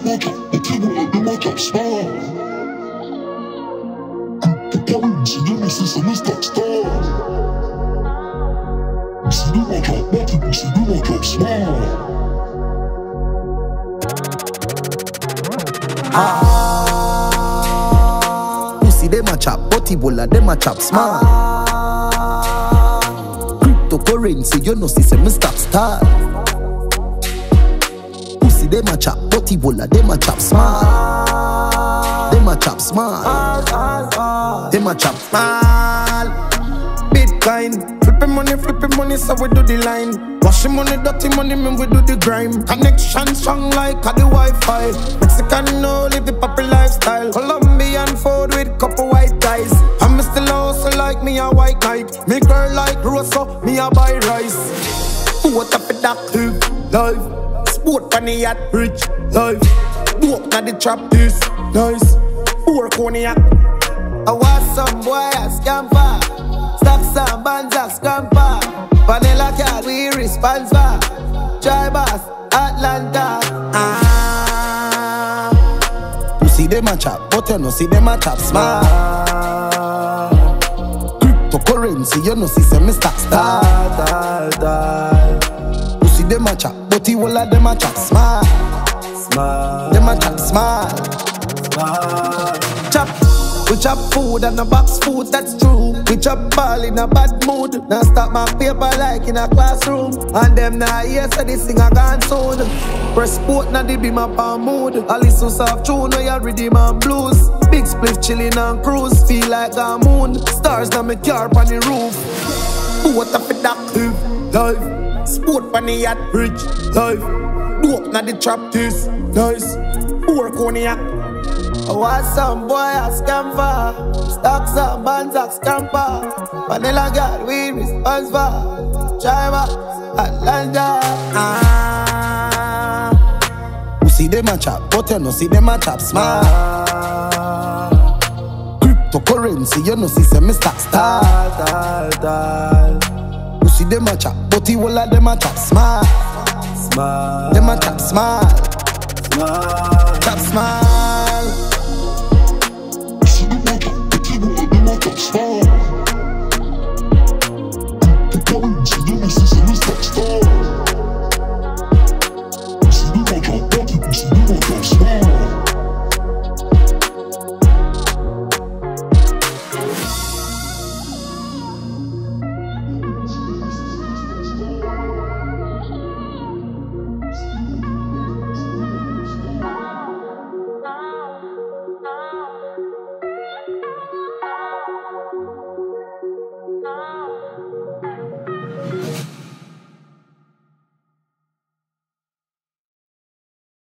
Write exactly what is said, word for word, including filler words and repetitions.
matter, but you will let them matter smile. See them see some Mister Star. See them a drop bottom, see them a drop smile. Ah, you see them a chop body bola, them a chop small. Cryptocurrency, you know see some Mister Star. You see them a chop body bola, them a chop small. Them a chop small. Them a chop small. Bitcoin, flipping money, flipping money, so we do the line. Washing money, dirty money, man, we do the grime. Connection strong like a the Wi-Fi. Mexican no live the poppy lifestyle. Colombian food with couple white guys. I'm still also like me a white knight. Me girl like Rosa, me a buy rice. What up with that life? Sport funny yacht, rich life. Walk na the trap this nice. Four cognac. I want some boy a scamper. Stop some bands a scamper. Vanilla cat we response for. Try boss Atlanta. Ah. You see them a chop, but you no see them a chop small. Cryptocurrency, you no see some Mister Star. You see them a chop, but you all of them a chop small. Small. Them a chop small. Small. Chop. We chop food and a box food, that's true. We chop ball in a bad mood. Now stop my paper like in a classroom. And them now hear so this thing a gone soon. Press sport now they be my palm mood. I listen soft tune now you redeem and blues. Big spliff chilling and cruise. Feel like a moon. Stars now me car on the roof. What up with that life? Sport on the yacht, rich life. Dope now the trap this nice. Four cognac. I want some boy a scamper. Stocks and bands a scamper. Vanilla girl we response for. Driver Atlanta. Ah. You see them a chop, but you no see them a chop small. Cryptocurrency, you no see some Mister Star. You see them a chop, but you all of them a chop small. Small. Them a chop small. Small. Chop small. See them a drop, but you will let them a drop small.